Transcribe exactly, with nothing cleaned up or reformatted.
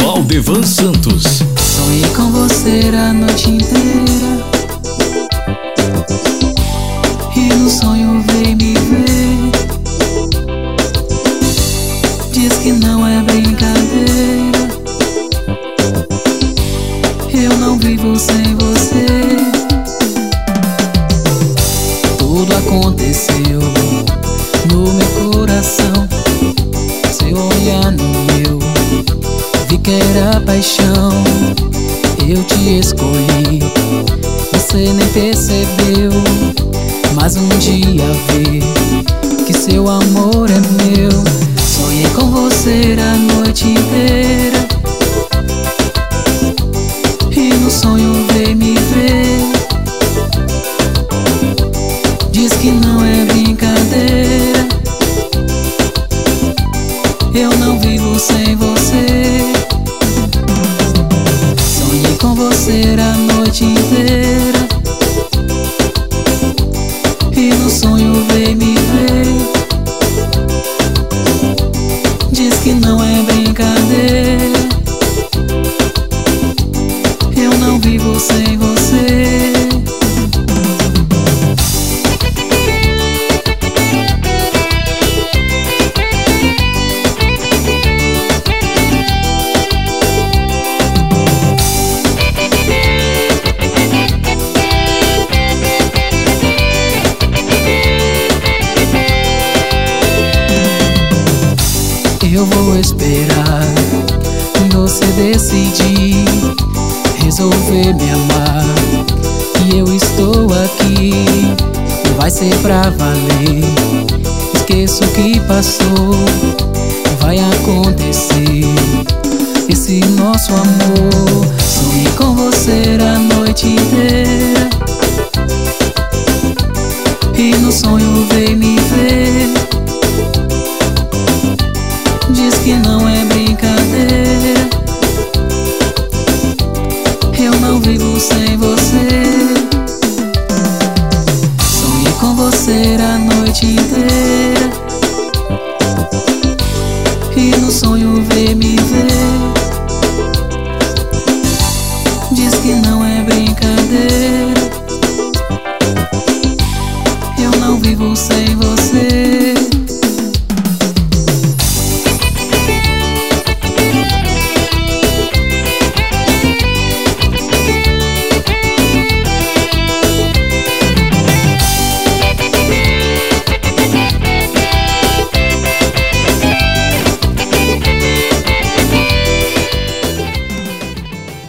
Valdevan Santos. Sonhei com você a noite inteira, e no sonho veio me ver. Diz que não é brincadeira, eu não vivo sem você. Tudo aconteceu no meu coração. Seu olhar no meu, vi que era paixão. Eu te escolhi, você nem percebeu, mas um dia vi que seu amor é meu. Sonhei com você a noite inteira, e no sonho veio me ver. Diz que não é brincadeira, eu não vivo sem você. Sonhei com você a noite inteira, e no sonho veio me ver. Diz que não é brincadeira, eu não vivo sem você. Eu vou esperar você decidir, resolver me amar, e eu estou aqui. Vai ser pra valer, esqueço o que passou. Vai acontecer esse nosso amor.